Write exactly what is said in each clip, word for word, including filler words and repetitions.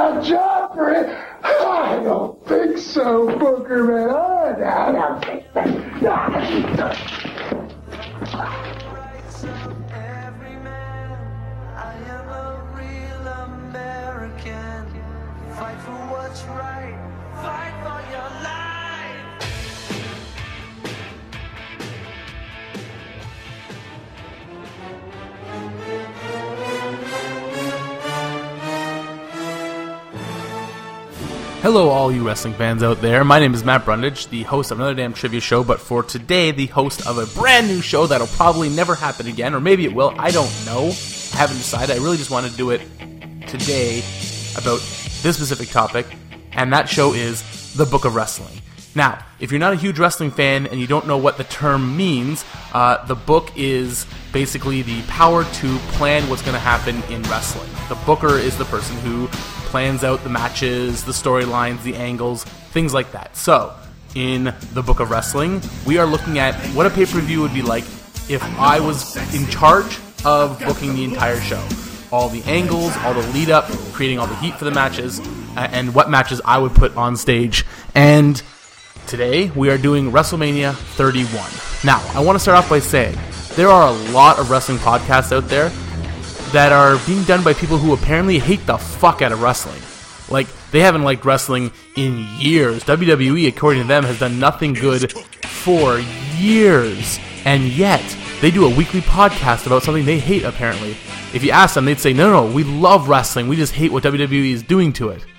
a job for it? I don't think so, Booker, man. I don't think so. Every man, I am a real American. Fight for what's right. Fight for your life. Hello all you wrestling fans out there, my name is Matt Brundage, the host of Another Damn Trivia Show, but for today, the host of a brand new show that'll probably never happen again, or maybe it will, I don't know, I haven't decided, I really just want to do it today about this specific topic, and that show is The Book of Wrestling. Now, if you're not a huge wrestling fan and you don't know what the term means, uh, the book is basically the power to plan what's going to happen in wrestling. The booker is the person who plans out the matches, the storylines, the angles, things like that. So, in The Book of Wrestling, we are looking at what a pay-per-view would be like if I was in charge of booking the entire show. All the angles, all the lead-up, creating all the heat for the matches, uh, and what matches I would put on stage. And today, we are doing WrestleMania thirty-one. Now, I want to start off by saying, there are a lot of wrestling podcasts out there that are being done by people who apparently hate the fuck out of wrestling. Like, they haven't liked wrestling in years. W W E, according to them, has done nothing good for years. And yet, they do a weekly podcast about something they hate, apparently. If you ask them, they'd say, no, no, we love wrestling. We just hate what W W E is doing to it.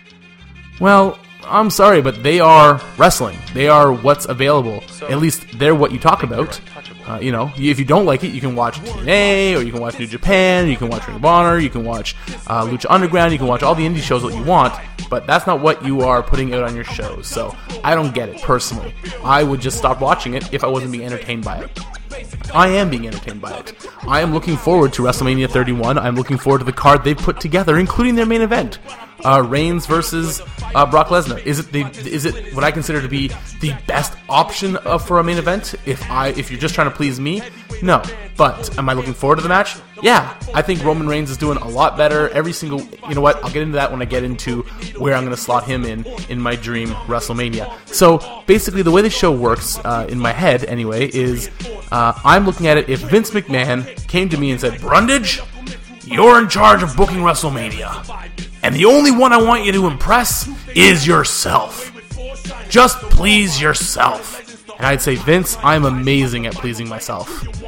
Well, I'm sorry, but they are wrestling. They are what's available. At least they're what you talk about. Uh, you know, if you don't like it, you can watch T N A, or you can watch New Japan, you can watch Ring of Honor, you can watch uh, Lucha Underground, you can watch all the indie shows that you want, but that's not what you are putting out on your shows. So I don't get it, personally. I would just stop watching it if I wasn't being entertained by it. I am being entertained by it. I am looking forward to WrestleMania thirty-one. I'm looking forward to the card they've put together, including their main event. Uh, Reigns versus uh, Brock Lesnar. Is it the is it what I consider to be the best option uh, for a main event? If I if you're just trying to please me, no. But am I looking forward to the match? Yeah, I think Roman Reigns is doing a lot better. Every single, you know what? I'll get into that when I get into where I'm going to slot him in in my dream WrestleMania. So basically, the way the show works uh, in my head, anyway, is uh, I'm looking at it. If Vince McMahon came to me and said, "Brundage, you're in charge of booking WrestleMania. And the only one I want you to impress is yourself. Just please yourself." And I'd say, Vince, I'm amazing at pleasing myself.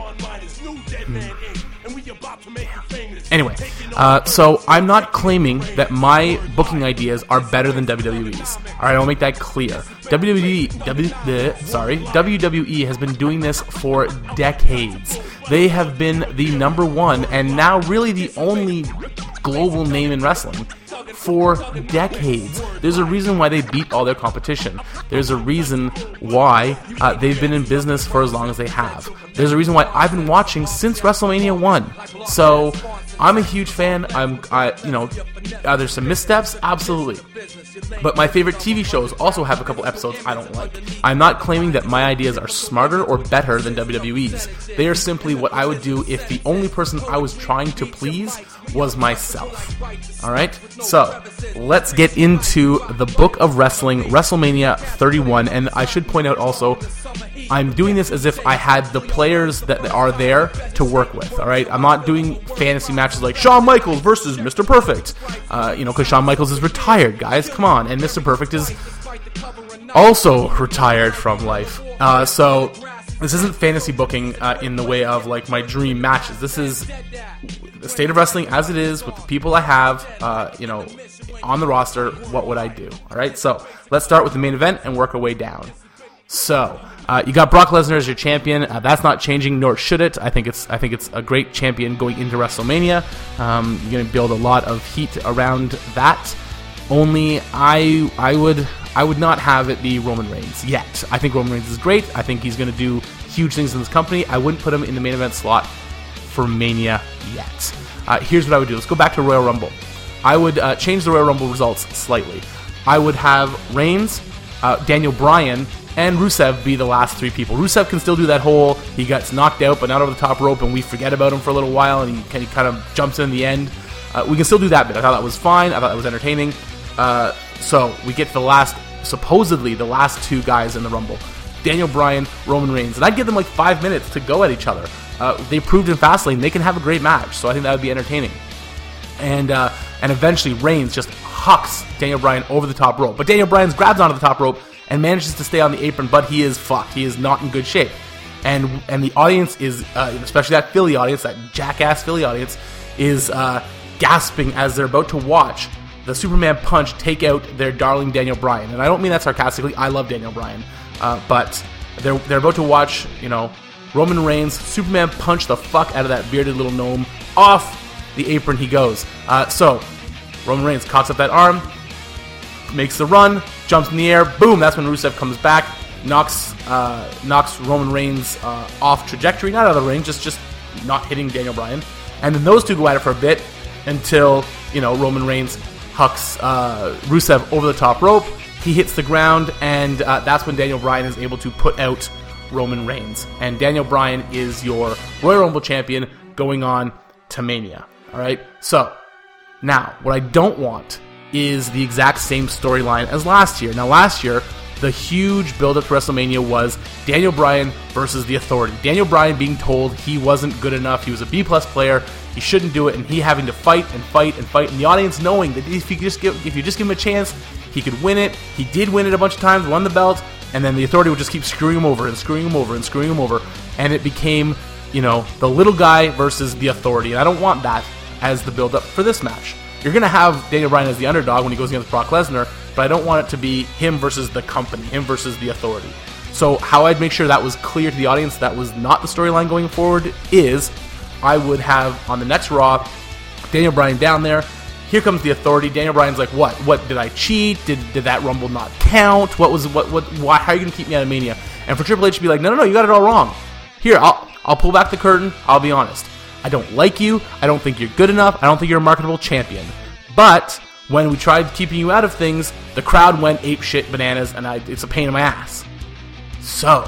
Mm. Anyway, uh, so I'm not claiming that my booking ideas are better than W W E's. Alright, I'll make that clear. W W E, w, uh, sorry, W W E has been doing this for decades. They have been the number one, and now really the only global name in wrestling for decades. There's a reason why they beat all their competition. There's a reason why uh, they've been in business for as long as they have. There's a reason why I've been watching since WrestleMania one. So I'm a huge fan. I'm, I, you know, uh, there's some missteps, absolutely. But my favorite T V shows also have a couple episodes I don't like. I'm not claiming that my ideas are smarter or better than W W E's. They are simply what I would do if the only person I was trying to please was myself. Alright? So, let's get into the Book of Wrestling, WrestleMania thirty-one. And I should point out also, I'm doing this as if I had the players that are there to work with, alright? I'm not doing fantasy matches like Shawn Michaels versus Mister Perfect. Uh, you know, because Shawn Michaels is retired, guys. Come on. And Mister Perfect is also retired from life. Uh, so, this isn't fantasy booking uh, in the way of, like, my dream matches. This is the state of wrestling as it is with the people I have, uh, you know, on the roster. What would I do? Alright, so, let's start with the main event and work our way down. So, uh, you got Brock Lesnar as your champion. Uh, that's not changing, nor should it. I think it's I think it's a great champion going into WrestleMania. Um, you're going to build a lot of heat around that. Only I I would I would not have it be Roman Reigns yet. I think Roman Reigns is great. I think he's going to do huge things in this company. I wouldn't put him in the main event slot for Mania yet. Uh, here's what I would do. Let's go back to Royal Rumble. I would uh, change the Royal Rumble results slightly. I would have Reigns, uh, Daniel Bryan, and Rusev be the last three people. Rusev can still do that whole, he gets knocked out but not over the top rope and we forget about him for a little while and he, he kind of jumps in the end. Uh, we can still do that bit. I thought that was fine. I thought that was entertaining. uh, so we get to the last, supposedly the last two guys in the Rumble. Daniel Bryan, Roman Reigns. And I'd give them like five minutes to go at each other. Uh, they proved in Fastlane they can have a great match, so I think that would be entertaining. And uh, and eventually Reigns just hucks Daniel Bryan over the top rope. But Daniel Bryan grabs onto the top rope and manages to stay on the apron, but he is fucked. He is not in good shape. And and the audience is, uh, especially that Philly audience, that jackass Philly audience, is uh, gasping as they're about to watch the Superman punch take out their darling Daniel Bryan. And I don't mean that sarcastically. I love Daniel Bryan. Uh, but they're they're about to watch, you know, Roman Reigns Superman punch the fuck out of that bearded little gnome. Off the apron he goes. Uh, so Roman Reigns cocks up that arm, makes the run, jumps in the air. Boom! That's when Rusev comes back, knocks uh, knocks Roman Reigns uh, off trajectory, not out of the ring, just just not hitting Daniel Bryan. And then those two go at it for a bit until, you know, Roman Reigns hucks uh, Rusev over the top rope. He hits the ground, and uh, that's when Daniel Bryan is able to put out Roman Reigns. And Daniel Bryan is your Royal Rumble champion going on to Mania. All right? So, now, what I don't want is the exact same storyline as last year. Now, last year, the huge build-up to WrestleMania was Daniel Bryan versus The Authority. Daniel Bryan being told he wasn't good enough, he was a B-plus player, he shouldn't do it, and he having to fight and fight and fight, and the audience knowing that if you just give, if you just give him a chance, he could win it. He did win it a bunch of times, won the belt, and then The Authority would just keep screwing him over and screwing him over and screwing him over, and it became, you know, the little guy versus The Authority, and I don't want that as the build-up for this match. You're going to have Daniel Bryan as the underdog when he goes against Brock Lesnar, but I don't want it to be him versus the company, him versus The Authority. So how I'd make sure that was clear to the audience that was not the storyline going forward is I would have, on the next Raw, Daniel Bryan down there. Here comes The Authority. Daniel Bryan's like, what? What, did I cheat? Did did that Rumble not count? What was, what, what, why, how are you going to keep me out of Mania? And for Triple H to be like, no, no, no, you got it all wrong. Here, I'll, I'll pull back the curtain. I'll be honest. I don't like you. I don't think you're good enough. I don't think you're a marketable champion. But when we tried keeping you out of things, the crowd went ape shit bananas, and I, it's a pain in my ass. So,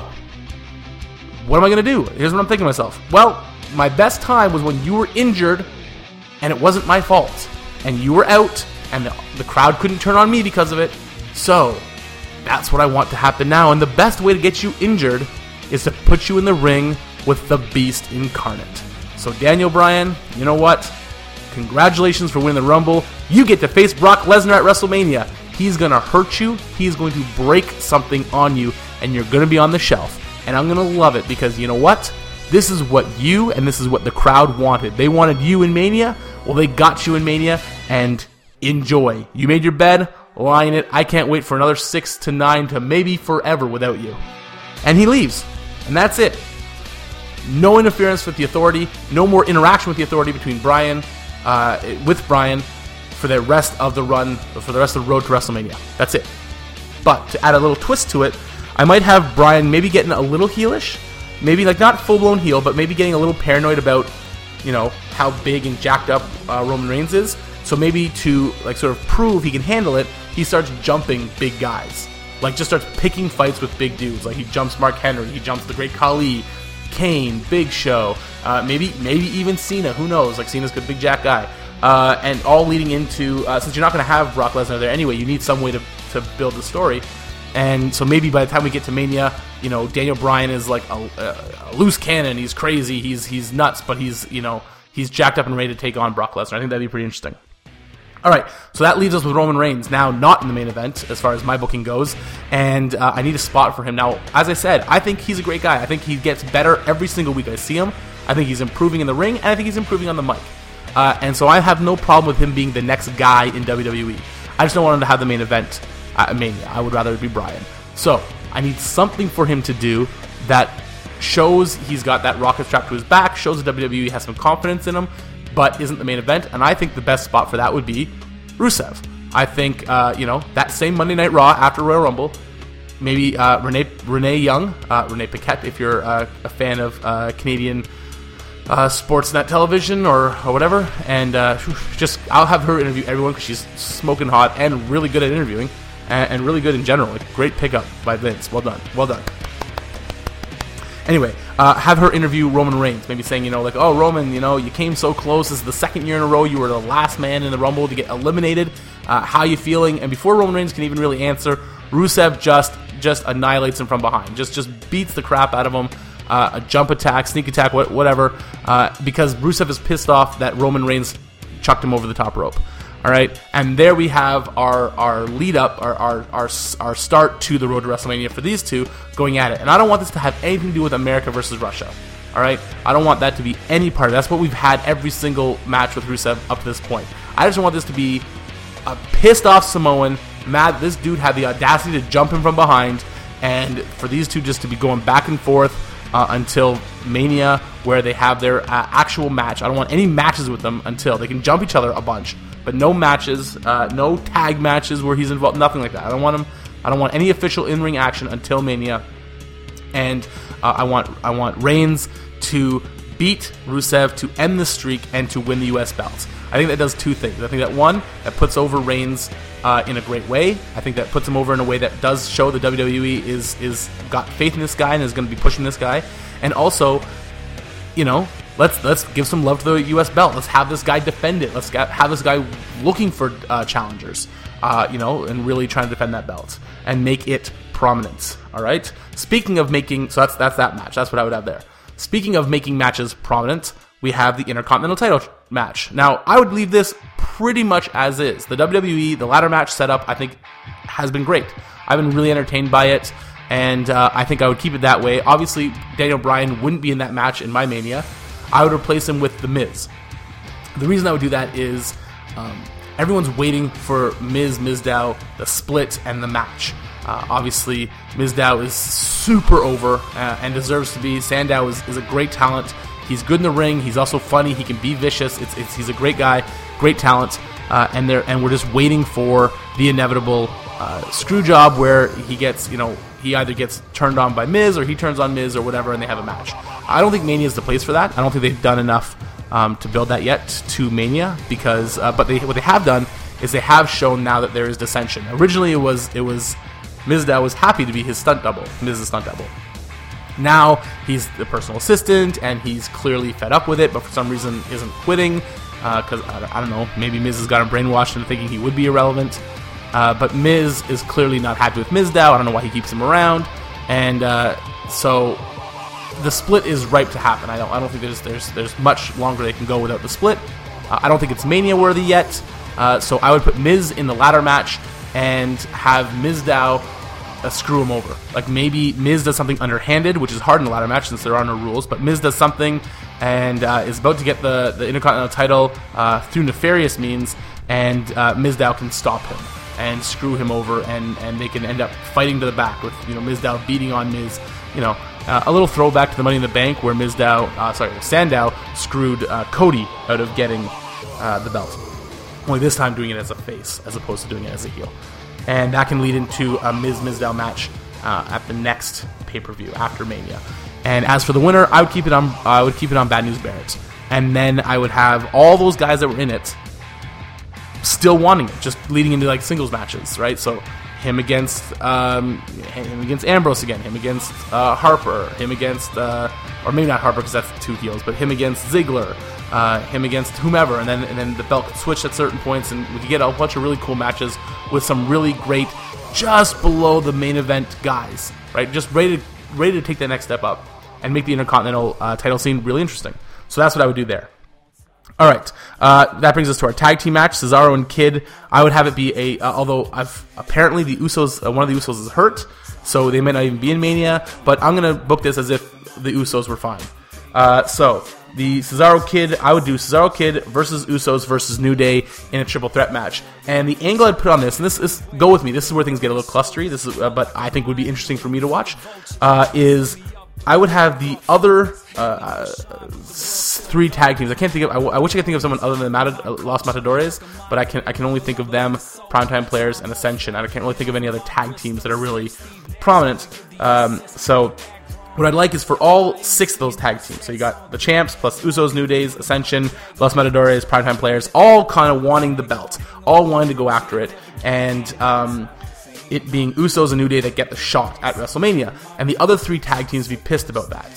what am I going to do? Here's what I'm thinking to myself. Well, my best time was when you were injured, and it wasn't my fault. And you were out, and the, the crowd couldn't turn on me because of it. So, that's what I want to happen now. And the best way to get you injured is to put you in the ring with the Beast incarnate. So, Daniel Bryan, you know what? Congratulations for winning the Rumble. You get to face Brock Lesnar at WrestleMania. He's going to hurt you. He's going to break something on you. And you're going to be on the shelf. And I'm going to love it because you know what? This is what you and this is what the crowd wanted. They wanted you in Mania. Well, they got you in Mania. And enjoy. You made your bed. Lie in it. I can't wait for another six to nine to maybe forever without you. And he leaves. And that's it. No interference with the Authority. No more interaction with the Authority between Bryan, uh, with Bryan for the rest of the run, for the rest of the road to WrestleMania. That's it. But to add a little twist to it, I might have Bryan maybe getting a little heelish. Maybe like not full-blown heel, but maybe getting a little paranoid about, you know, how big and jacked up uh, Roman Reigns is. So maybe to like sort of prove he can handle it, he starts jumping big guys. Like just starts picking fights with big dudes. Like he jumps Mark Henry, he jumps the Great Khali, Kane, Big Show, uh, maybe maybe even Cena. Who knows? Like Cena's a big jack guy. Uh, and all leading into, uh, since you're not going to have Brock Lesnar there anyway, you need some way to, to build the story. And so maybe by the time we get to Mania, you know, Daniel Bryan is like a, a, a loose cannon. He's crazy. He's he's nuts, but he's, you know, he's jacked up and ready to take on Brock Lesnar. I think that'd be pretty interesting. All right, so that leaves us with Roman Reigns, now not in the main event as far as my booking goes, and uh, I need a spot for him. Now, as I said, I think he's a great guy. I think he gets better every single week I see him. I think he's improving in the ring, and I think he's improving on the mic. Uh, and so I have no problem with him being the next guy in W W E. I just don't want him to have the main event at Mania. I would rather it be Bryan. So I need something for him to do that shows he's got that rocket strapped to his back, shows the W W E has some confidence in him, but isn't the main event. And I think the best spot for that would be Rusev. I think, uh, you know, that same Monday Night Raw after Royal Rumble, maybe uh, Renee Renee Young, uh, Renee Paquette, if you're uh, a fan of uh, Canadian uh, Sportsnet television or, or whatever, and uh, just I'll have her interview everyone because she's smoking hot and really good at interviewing and, and really good in general. Like, great pickup by Vince. Well done. Well done. Anyway, uh, have her interview Roman Reigns, maybe saying, you know, like, oh, Roman, you know, you came so close. This is the second year in a row you were the last man in the Rumble to get eliminated. Uh, how you feeling? And before Roman Reigns can even really answer, Rusev just just annihilates him from behind. Just just beats the crap out of him. Uh, a jump attack, sneak attack, whatever. Uh, because Rusev is pissed off that Roman Reigns chucked him over the top rope. All right, and there we have our our lead up, our, our our our start to the road to WrestleMania for these two going at it. And I don't want this to have anything to do with America versus Russia. All right, I don't want that to be any part of it. That's what we've had every single match with Rusev up to this point. I just want this to be a pissed off Samoan, mad this dude had the audacity to jump him from behind, and for these two just to be going back and forth uh, until Mania, where they have their uh, actual match. I don't want any matches with them until they can jump each other a bunch. But no matches, uh, no tag matches where he's involved, nothing like that. I don't want him. I don't want any official in-ring action until Mania, and uh, I want I want Reigns to beat Rusev to end the streak and to win the U S belts. I think that does two things. I think that one, that puts over Reigns uh, in a great way. I think that puts him over in a way that does show the W W E is is got faith in this guy and is going to be pushing this guy, and also, you know. Let's let's give some love to the U S belt. Let's have this guy defend it. Let's get, have this guy looking for uh, challengers, uh, you know, and really trying to defend that belt and make it prominent. All right. Speaking of making, so that's that's that match. That's what I would have there. Speaking of making matches prominent, we have the Intercontinental title match. Now, I would leave this pretty much as is. The W W E, the ladder match setup, I think, has been great. I've been really entertained by it, and uh, I think I would keep it that way. Obviously, Daniel Bryan wouldn't be in that match in my Mania. I would replace him with The Miz. The reason I would do that is um, everyone's waiting for Miz, Mizdow, the split, and the match. Uh, obviously, Mizdow is super over uh, and deserves to be. Sandow is, is a great talent. He's good in the ring. He's also funny. He can be vicious. It's, it's he's a great guy, great talent, uh, and there and we're just waiting for the inevitable uh, screw job where he gets, you know, he either gets turned on by Miz or he turns on Miz or whatever, and they have a match. I don't think Mania is the place for that. I don't think they've done enough um, to build that yet to Mania, because uh, but they what they have done is they have shown now that there is dissension. Originally, it was it was Mizdow was happy to be his stunt double, Miz's stunt double. Now he's the personal assistant, and he's clearly fed up with it, but for some reason isn't quitting because uh, I, I don't know, maybe Miz has got him brainwashed into thinking he would be irrelevant. Uh, but Miz is clearly not happy with Mizdow. I don't know why he keeps him around, and uh, so the split is ripe to happen. I don't. I don't think there's there's there's much longer they can go without the split. Uh, I don't think it's Mania worthy yet. Uh, so I would put Miz in the ladder match and have Mizdow uh, screw him over. Like maybe Miz does something underhanded, which is hard in the ladder match since there are no rules. But Miz does something and uh, is about to get the the Intercontinental title uh, through nefarious means, and uh, Mizdow can stop him and screw him over, and, and they can end up fighting to the back with, you know, Mizdow beating on Miz. You know, uh, a little throwback to the Money in the Bank where Mizdow, uh, sorry, Sandow screwed uh, Cody out of getting uh, the belt. Only this time doing it as a face as opposed to doing it as a heel. And that can lead into a Miz-Mizdow match uh, at the next pay-per-view after Mania. And as for the winner, I would keep it on. I would keep it on Bad News Barrett, and then I would have all those guys that were in it still wanting it, just leading into like singles matches, right? So him against um, him against Ambrose again, him against uh, Harper, him against uh, or maybe not Harper because that's two heels, but him against Ziggler, uh, him against whomever, and then and then the belt could switch at certain points, and we could get a bunch of really cool matches with some really great, just below the main event guys, right? Just ready to ready to take that next step up and make the Intercontinental uh, title scene really interesting. So that's what I would do there. All right, uh, that brings us to our tag team match, Cesaro and Kid. I would have it be a, uh, although I've apparently the Usos, uh, one of the Usos is hurt, so they may not even be in Mania, but I'm going to book this as if the Usos were fine. Uh, so, the Cesaro Kid, I would do Cesaro Kid versus Usos versus New Day in a triple threat match. And the angle I'd put on this, and this is, go with me, this is where things get a little clustery, this is, uh, but I think would be interesting for me to watch, uh, is I would have the other uh, three tag teams. I can't think of. I, w- I wish I could think of someone other than Matad- Los Matadores, but I can. I can only think of them, Primetime Players, and Ascension. I can't really think of any other tag teams that are really prominent. Um, so, what I'd like is for all six of those tag teams. So you got the Champs plus Usos, New Days, Ascension, Los Matadores, Primetime Players, all kind of wanting the belt, all wanting to go after it, and Um, it being Usos and New Day that get the shot at WrestleMania, and the other three tag teams be pissed about that.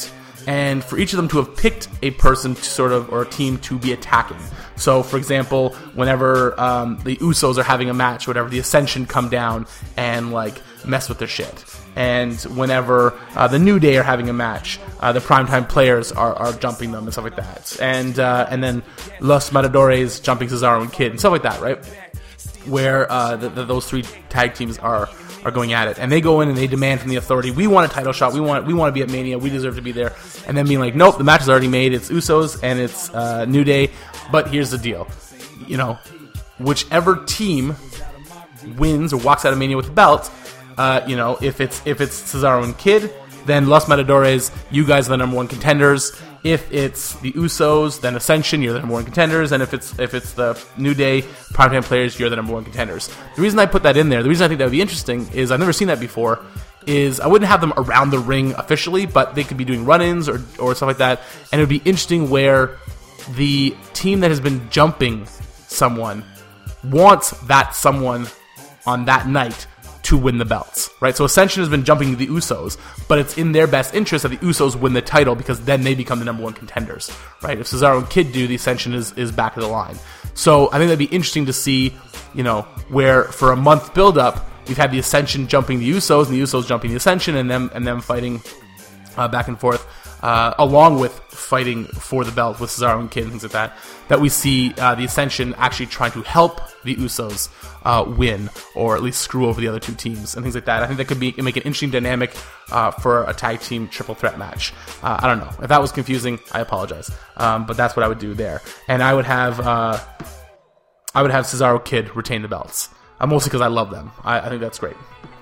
and for each of them to have picked a person to sort of, or a team to be attacking. So, for example, whenever um, the Usos are having a match, whatever, the Ascension come down and like mess with their shit. And whenever uh, the New Day are having a match, uh, the primetime players are, are jumping them and stuff like that. And uh, and then Los Matadores jumping Cesaro and Kid and stuff like that, right? Where uh, the, the, those three tag teams are are going at it, and they go in and they demand from the Authority, we want a title shot, we want we want to be at Mania, we deserve to be there, and then being like, nope, the match is already made, it's Usos and it's uh, New Day, but here's the deal, you know, whichever team wins or walks out of Mania with the belt, uh, you know, if it's if it's Cesaro and Kid, then Los Matadores, you guys are the number one contenders. If it's the Usos, then Ascension, you're the number one contenders. And if it's if it's the New Day, primetime players, you're the number one contenders. The reason I put that in there, the reason I think that would be interesting is I've never seen that before, is I wouldn't have them around the ring officially, but they could be doing run-ins or, or stuff like that. And it would be interesting where the team that has been jumping someone wants that someone on that night to win the belts, right? So Ascension has been jumping the Usos, but it's in their best interest that the Usos win the title because then they become the number one contenders, right? If Cesaro and Kid do, the Ascension is, is back of the line. So I think that'd be interesting to see, you know, where for a month build-up, we've had the Ascension jumping the Usos and the Usos jumping the Ascension and them, and them fighting uh, back and forth, uh, along with fighting for the belt with Cesaro and Kid and things like that, that we see uh, the Ascension actually trying to help the Usos uh, win, or at least screw over the other two teams and things like that. I think that could be make an interesting dynamic uh, for a tag team triple threat match. Uh, I don't know. If that was confusing, I apologize. Um, but that's what I would do there. And I would have uh, I would have Cesaro Kid retain the belts, uh, mostly because I love them. I, I think that's great.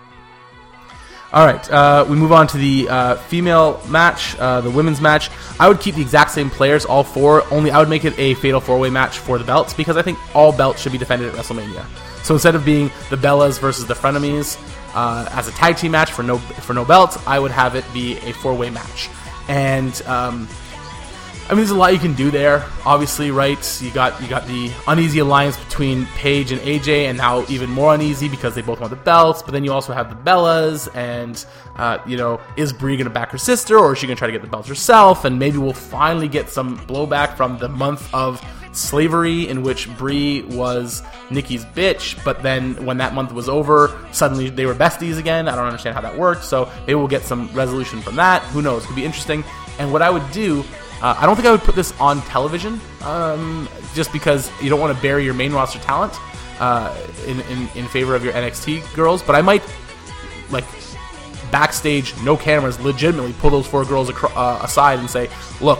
All right, uh, we move on to the uh, female match, uh, the women's match. I would keep the exact same players, all four, only I would make it a fatal four-way match for the belts because I think all belts should be defended at WrestleMania. So instead of being the Bellas versus the Frenemies uh, as a tag team match for no for no belts, I would have it be a four-way match. And um, I mean, there's a lot you can do there. Obviously, right? You got you got the uneasy alliance between Paige and A J, and now even more uneasy because they both want the belts. But then you also have the Bellas, and uh, you know, is Brie going to back her sister, or is she going to try to get the belts herself? And maybe we'll finally get some blowback from the month of slavery in which Brie was Nikki's bitch. But then when that month was over, suddenly they were besties again. I don't understand how that worked. So maybe we'll get some resolution from that. Who knows? It could be interesting. And what I would do. Uh, I don't think I would put this on television, um, just because you don't want to bury your main roster talent uh, in, in in favor of your N X T girls. But I might, like, backstage, no cameras, legitimately pull those four girls acro- uh, aside and say, look,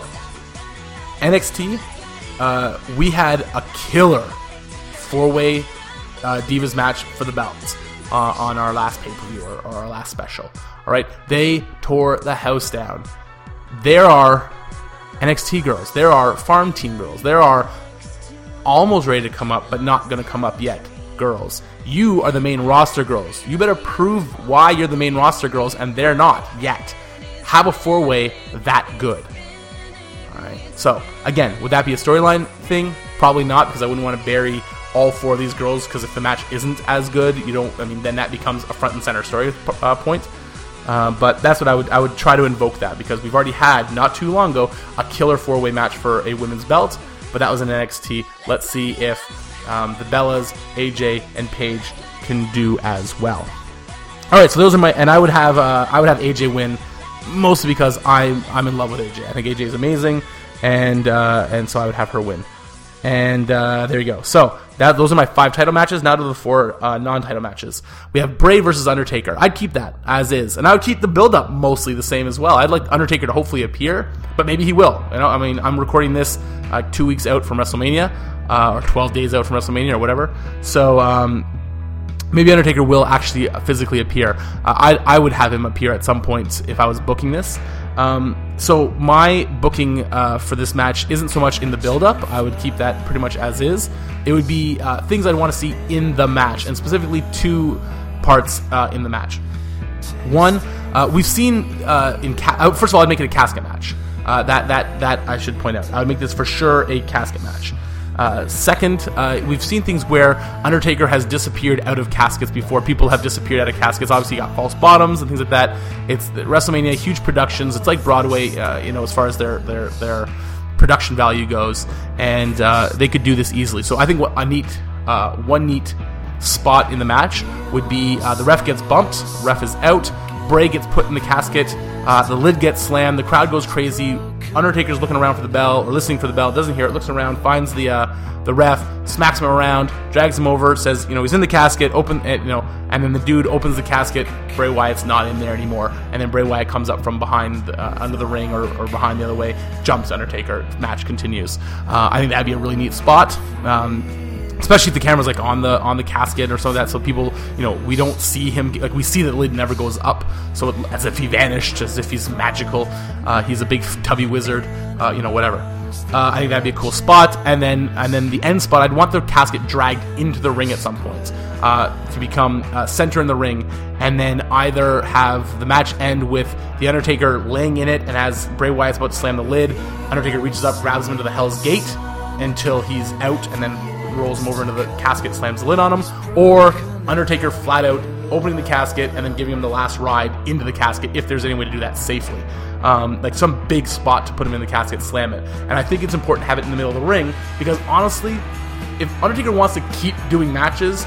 N X T, uh, we had a killer four-way uh, Divas match for the belts uh, on our last pay-per-view or, or our last special. All right, they tore the house down. There are N X T girls, there are farm team girls, there are almost ready to come up but not going to come up yet girls. You are the main roster girls. You better prove why you're the main roster girls, and they're not yet. Have a four-way that good. Alright, so again, would that be a storyline thing? Probably not, because I wouldn't want to bury all four of these girls, because if the match isn't as good, you don't, I mean, then that becomes a front and center story uh, point. Uh, but that's what I would I would try to invoke that, because we've already had, not too long ago, a killer four-way match for a women's belt, but that was in N X T. Let's see if um, the Bellas, A J, and Paige can do as well. All right, so those are my, and I would have uh, I would have A J win, mostly because I'm I'm in love with A J. I think A J is amazing, and uh, and so I would have her win. And uh, there you go. So that those are my five title matches. Now to the four uh, non-title matches. We have Bray versus Undertaker. I'd keep that as is, and I would keep the build-up mostly the same as well. I'd like Undertaker to hopefully appear, but maybe he will. You know, I mean, I'm recording this uh, two weeks out from WrestleMania, uh, or twelve days out from WrestleMania, or whatever. So um, maybe Undertaker will actually physically appear. Uh, I I would have him appear at some point if I was booking this. Um, so my booking uh, for this match isn't so much in the build-up. I would keep that pretty much as is. It would be uh, things I'd want to see in the match, and specifically two parts uh, in the match. One, uh, we've seen uh, in ca- uh, first of all, I'd make it a casket match. Uh, that that that I should point out. I would make this for sure a casket match. Uh, second, uh, we've seen things where Undertaker has disappeared out of caskets before. People have disappeared out of caskets. Obviously, you got false bottoms and things like that. It's WrestleMania, huge productions. It's like Broadway, uh, you know, as far as their their their production value goes, and uh, they could do this easily. So I think what a neat, uh, one neat spot in the match would be uh, the ref gets bumped, ref is out, Bray gets put in the casket, uh, the lid gets slammed, the crowd goes crazy. Undertaker's looking around for the bell, or listening for the bell, doesn't hear it, looks around, finds the uh, the ref, smacks him around, drags him over, says, you know, he's in the casket, open, you know, and then the dude opens the casket, Bray Wyatt's not in there anymore, and then Bray Wyatt comes up from behind, uh, under the ring, or, or behind the other way, jumps Undertaker, match continues. Uh, I think that'd be a really neat spot. Um, Especially if the camera's like on the on the casket or something like that, so people, you know, we don't see him, like we see that the lid never goes up, so it, as if he vanished, as if he's magical. Uh, he's a big tubby wizard, uh, you know, whatever. Uh, I think that'd be a cool spot, and then and then the end spot, I'd want the casket dragged into the ring at some point uh, to become uh, center in the ring, and then either have the match end with the Undertaker laying in it, and as Bray Wyatt's about to slam the lid, Undertaker reaches up, grabs him into the Hell's Gate until he's out, and then rolls him over into the casket, slams the lid on him, or Undertaker flat out opening the casket and then giving him the last ride into the casket, if there's any way to do that safely. Um, like some big spot to put him in the casket, slam it. And I think it's important to have it in the middle of the ring, because honestly, if Undertaker wants to keep doing matches,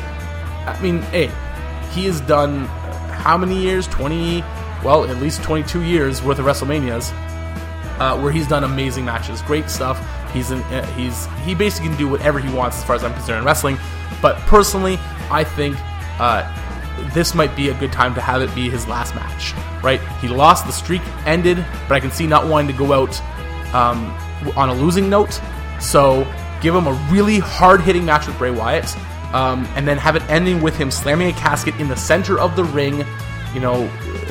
I mean, hey, he has done how many years? twenty, well, at least twenty-two years worth of WrestleManias, uh, where he's done amazing matches, great stuff. He's in, uh, he's he basically can do whatever he wants as far as I'm concerned in wrestling. But personally, I think uh, this might be a good time to have it be his last match. Right? He lost, the streak ended, but I can see not wanting to go out um, on a losing note. So give him a really hard-hitting match with Bray Wyatt, um, and then have it ending with him slamming a casket in the center of the ring. You know,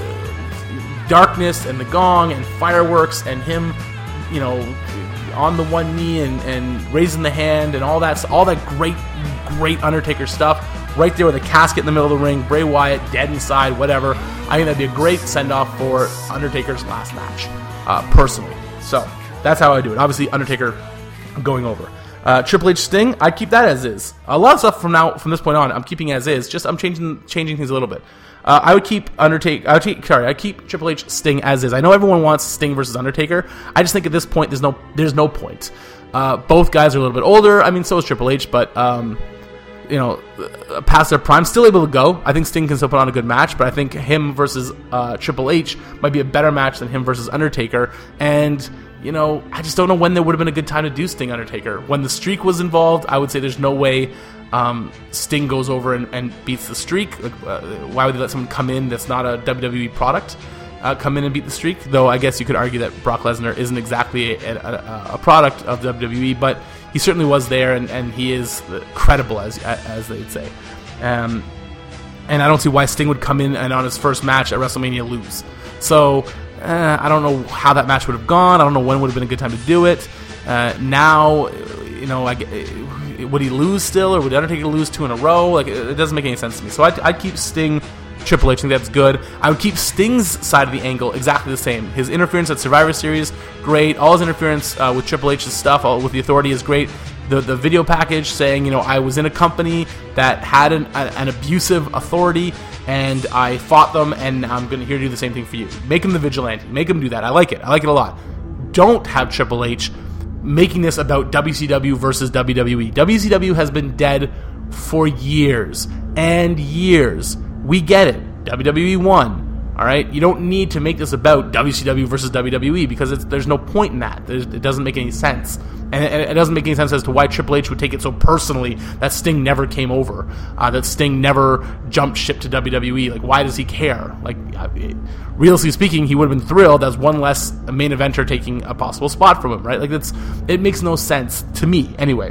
uh, darkness and the gong and fireworks and him, you know, on the one knee and, and raising the hand and all that, all that great, great Undertaker stuff, right there with a casket in the middle of the ring, Bray Wyatt dead inside, whatever. I think that'd be a great send-off for Undertaker's last match, uh, personally. So that's how I do it. Obviously, Undertaker going over. Uh, Triple H Sting, I'd keep that as is. A lot of stuff from now, from this point on, I'm keeping as is. Just I'm changing changing things a little bit. Uh, I would keep Undertaker. I would keep, sorry, I keep Triple H Sting as is. I know everyone wants Sting versus Undertaker. I just think at this point there's no there's no point. Uh, both guys are a little bit older. I mean, so is Triple H, but um, you know, past their prime, still able to go. I think Sting can still put on a good match, but I think him versus uh, Triple H might be a better match than him versus Undertaker. And you know, I just don't know when there would have been a good time to do Sting Undertaker. When the streak was involved, I would say there's no way um, Sting goes over and, and beats the streak. Like, uh, why would they let someone come in that's not a W W E product uh, come in and beat the streak? Though I guess you could argue that Brock Lesnar isn't exactly a, a, a product of W W E, but he certainly was there, and, and he is credible, as as they'd say. Um, and I don't see why Sting would come in and on his first match at WrestleMania lose. So Uh, I don't know how that match would have gone. I don't know when would have been a good time to do it. Uh, now, you know, like, would he lose still, or would Undertaker lose two in a row? Like, it doesn't make any sense to me. So I'd, I'd keep Sting, Triple H. I think that's good. I would keep Sting's side of the angle exactly the same. His interference at Survivor Series, great. All his interference uh, with Triple H's stuff, all, with the Authority, is great. The the video package saying, you know, I was in a company that had an, a, an abusive authority, and I fought them, and I'm going to here to do the same thing for you. Make him the vigilante. Make him do that. I like it. I like it a lot. Don't have Triple H making this about W C W versus W W E. W C W has been dead for years and years. We get it. W W E won. All right? You don't need to make this about W C W versus W W E, because it's, there's no point in that. There's, it doesn't make any sense. And it, it doesn't make any sense as to why Triple H would take it so personally that Sting never came over, uh, that Sting never jumped ship to W W E. Like, why does he care? Like, it, realistically speaking, he would have been thrilled as one less main eventer taking a possible spot from him, right? Like, that's, it makes no sense to me, anyway.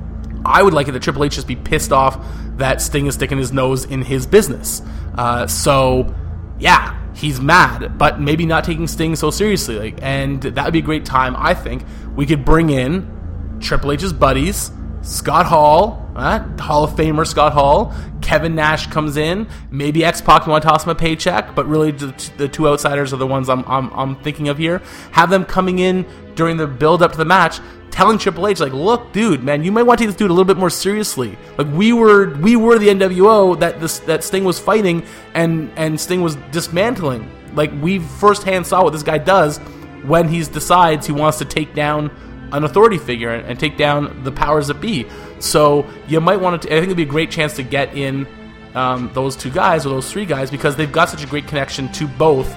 I would like it that Triple H just be pissed off that Sting is sticking his nose in his business. Uh, so... yeah, he's mad, but maybe not taking Sting so seriously. Like, and that would be a great time, I think. We could bring in Triple H's buddies, Scott Hall, Uh, Hall of Famer Scott Hall. Kevin Nash comes in. Maybe X-Pac, you want to toss him a paycheck, but really the, the two outsiders are the ones I'm, I'm I'm thinking of here. Have them coming in during the build-up to the match, telling Triple H, like, look, dude, man, you might want to take this dude a little bit more seriously. Like, we were we were the N W O that this that Sting was fighting and, and Sting was dismantling. Like, we firsthand saw what this guy does when he decides he wants to take down an authority figure and, and take down the powers that be. So you might want to, I think it'd be a great chance to get in um, those two guys or those three guys because they've got such a great connection to both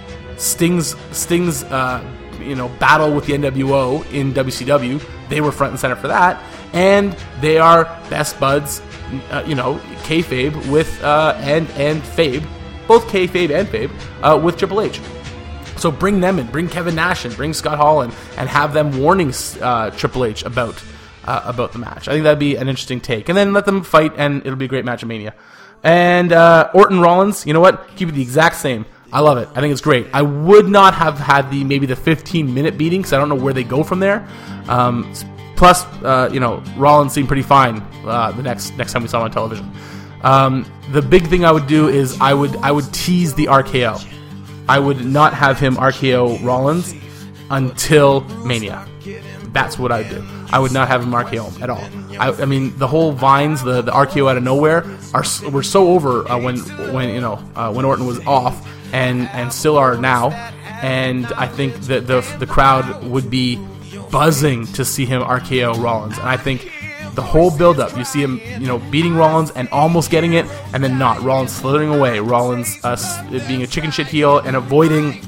Sting's Sting's uh, you know battle with the N W O in W C W. They were front and center for that, and they are best buds, uh, you know, kayfabe with uh, and and Fabe, both kayfabe and Fabe uh, with Triple H. So bring them in, bring Kevin Nash in, bring Scott Hall in, and have them warning uh, Triple H about uh, about the match. I think that'd be an interesting take. And then let them fight, and it'll be a great match at Mania. And uh, Orton Rollins, you know what? Keep it the exact same. I love it. I think it's great. I would not have had the maybe the fifteen minute beating because I don't know where they go from there. Um, plus, uh, you know, Rollins seemed pretty fine uh, the next next time we saw him on television. Um, the big thing I would do is I would I would tease the R K O. I would not have him R K O Rollins until Mania. That's what I would do. I would not have him R K O at all. I, I mean, the whole Vines, the, the R K O out of nowhere, are were so over uh, when when you know uh, when Orton was off, and and still are now. And I think that the the crowd would be buzzing to see him R K O Rollins. And I think the whole build-up, you see him, you know, beating Rollins and almost getting it, and then not. Rollins slithering away. Rollins uh, being a chicken shit heel and avoiding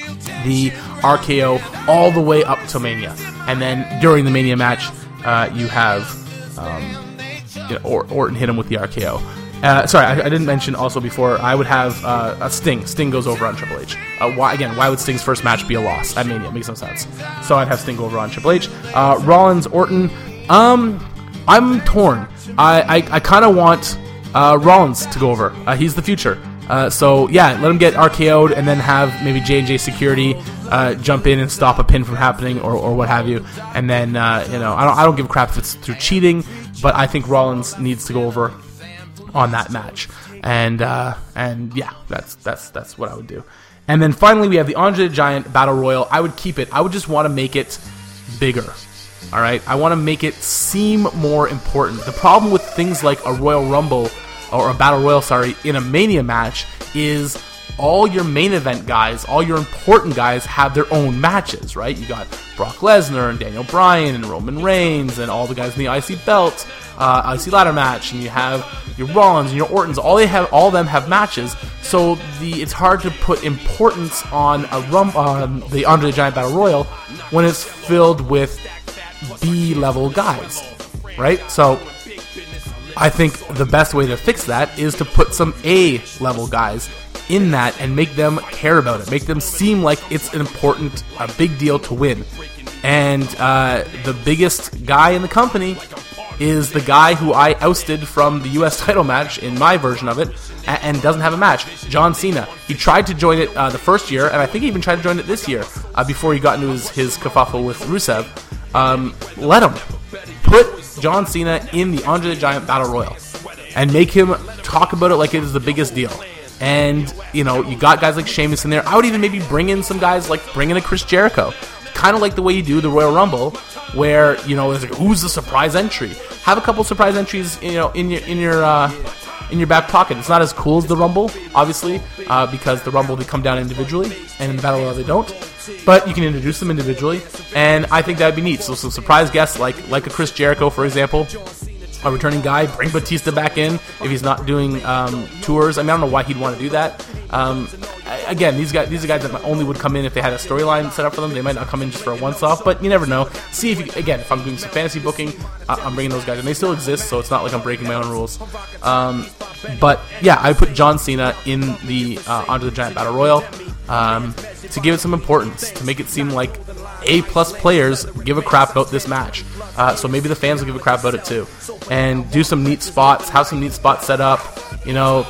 the R K O all the way up to Mania. And then during the Mania match, uh, you have um, you know, or- Orton hit him with the R K O. Uh, sorry, I, I didn't mention also before, I would have uh, a Sting. Sting goes over on Triple H. Uh, why Again, why would Sting's first match be a loss at Mania? It makes no sense. So I'd have Sting go over on Triple H. Uh, Rollins, Orton, um... I'm torn. I, I, I kind of want uh, Rollins to go over. Uh, he's the future. Uh, so, yeah, let him get R K O'd and then have maybe J and J Security uh, jump in and stop a pin from happening or, or what have you. And then, uh, you know, I don't, I don't give a crap if it's through cheating, but I think Rollins needs to go over on that match. And, uh, and yeah, that's, that's, that's what I would do. And then finally, we have the Andre the Giant Battle Royal. I would keep it. I would just want to make it bigger. All right, I want to make it seem more important. The problem with things like a Royal Rumble or a Battle Royal, sorry, in a Mania match is all your main event guys, all your important guys have their own matches, right? You got Brock Lesnar and Daniel Bryan and Roman Reigns and all the guys in the I C belt, uh, I C ladder match, and you have your Rollins and your Ortons. All they have, all of them have matches. So the it's hard to put importance on a rum, on the Andre the Giant Battle Royal when it's filled with B-level guys, right? So I think the best way to fix that is to put some A-level guys in that and make them care about it, make them seem like it's an important, a big deal to win. And uh, the biggest guy in the company is the guy who I ousted from the U S title match in my version of it and, and doesn't have a match, John Cena. He tried to join it uh, the first year, and I think he even tried to join it this year uh, before he got into his, his kerfuffle with Rusev. Um, let him put John Cena in the Andre the Giant Battle Royal and make him talk about it like it is the biggest deal. And, you know, you got guys like Sheamus in there. I would even maybe bring in some guys like bring in a Chris Jericho, kind of like the way you do the Royal Rumble, where, you know, it's like, who's the surprise entry? Have a couple surprise entries, you know, in your in your uh, in your back pocket. It's not as cool as the Rumble, obviously, uh, because the Rumble they come down individually, and in the Battle Royal they don't. But you can introduce them individually, and I think that'd be neat. So some surprise guests like like a Chris Jericho, for example, a returning guy. Bring Batista back in if he's not doing um, tours. I mean, I don't know why he'd want to do that. Um, again, these guys these are guys that only would come in if they had a storyline set up for them. They might not come in just for a once-off, but you never know. See if you, again, if I'm doing some fantasy booking, uh, I'm bringing those guys, and they still exist, so it's not like I'm breaking my own rules. Um, but yeah, I put John Cena in the uh, Andre the Giant Battle Royal. Um, to give it some importance, to make it seem like A-plus players give a crap about this match. Uh, so maybe the fans will give a crap about it too. And do some neat spots, have some neat spots set up. You know,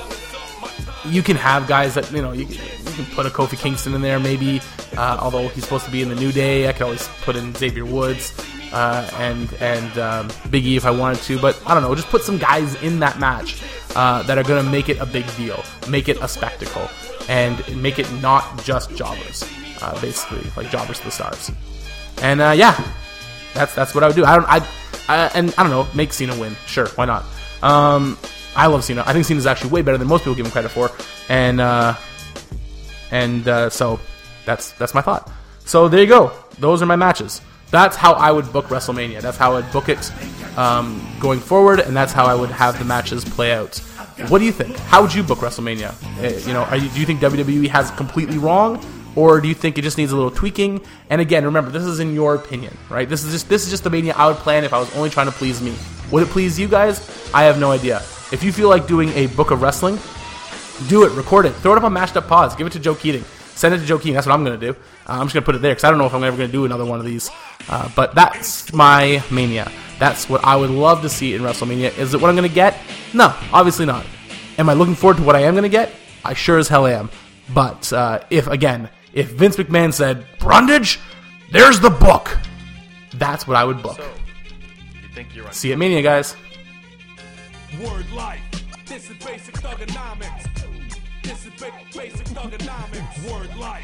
you can have guys that, you know, you can, you can put a Kofi Kingston in there maybe, uh, although he's supposed to be in the New Day. I could always put in Xavier Woods. uh, and and um, Big E if I wanted to. But I don't know, just put some guys in that match uh, that are going to make it a big deal, make it a spectacle, and make it not just jobbers, uh, basically, like jobbers to the stars. And uh, yeah, that's that's what I would do. I don't, I, I, and I don't know, make Cena win. Sure, why not? Um, I love Cena. I think Cena's actually way better than most people give him credit for, and uh, and uh, so that's that's my thought. So there you go. Those are my matches. That's how I would book WrestleMania. That's how I'd book it um, going forward, and that's how I would have the matches play out. What do you think? How would you book WrestleMania? Uh, you know, are you, do you think W W E has it completely wrong, or do you think it just needs a little tweaking? And again, remember, this is in your opinion, right? This is just this is just the Mania I would plan if I was only trying to please me. Would it please you guys? I have no idea. If you feel like doing a book of wrestling, do it, record it, throw it up on Mashed Up Pods, give it to Joe Keating, send it to Joe Keating. That's what I'm going to do. Uh, I'm just going to put it there because I don't know if I'm ever going to do another one of these. Uh, but that's my Mania. That's what I would love to see in WrestleMania. Is it what I'm going to get? No, obviously not. Am I looking forward to what I am going to get? I sure as hell am. But uh, if, again, if Vince McMahon said, Brundage, there's the book, that's what I would book. So, you think you're See you at Mania, guys. Word life. This is basic thugonomics. This is ba- basic thugonomics. Word life.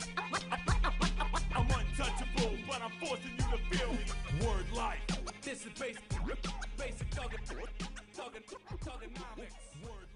I'm untouchable, but I'm forcing you to feel me. Word life. This is basic, basic thug- thug- thugonomics. Word